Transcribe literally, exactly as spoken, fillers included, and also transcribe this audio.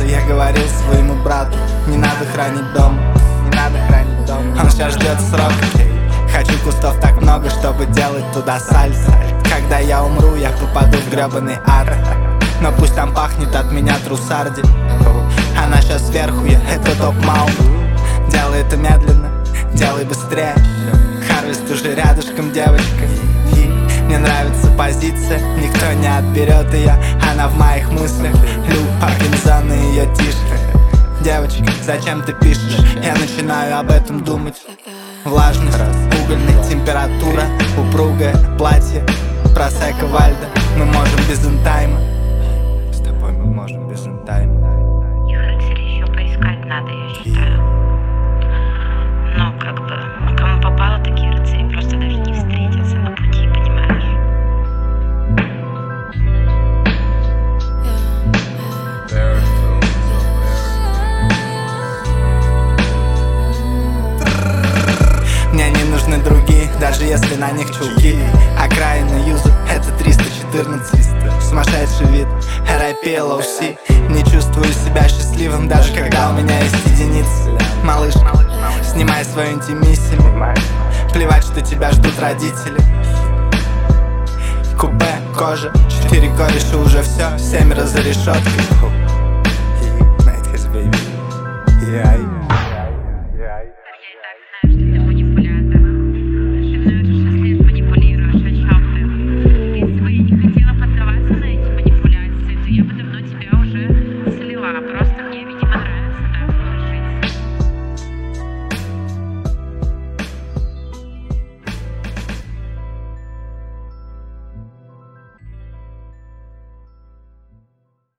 я говорил своему брату: не надо хранить дом, не надо хранить дом. Он сейчас ждет срок. Хочу кустов так много, чтобы делать туда сальто. Когда я умру, я попаду в гребаный ад. Но пусть там пахнет от меня трусарди. Она сейчас сверху, я это топ-мау. Делай это медленно, делай быстрее. Харвест уже рядышком, девочка. И мне нравится позиция, никто не отберет ее. Она в моих мыслях, Люк Паркинсон и ее тишка. Девочка, зачем ты пишешь? Я начинаю об этом думать. Влажность, угольная температура, упругое платье, просека Вальда. Мы можем без интайма. С тобой мы можем без интайма. Их рыцарей еще поискать надо, я считаю. Но как бы, кому попало, такие рыцари просто даже не встретятся на пути, понимаешь? Мне не нужны другие, даже если на них чулки. Окраина юза, это триста четырнадцать. Сумасшедший вид, эр ай пи эл оу си. Не чувствую себя счастливым, даже когда у меня есть единицы. Малыш, снимай свою интимиссимо. Плевать, что тебя ждут родители. Купе, кожа, четыре кореша уже все, семеро за решеткой.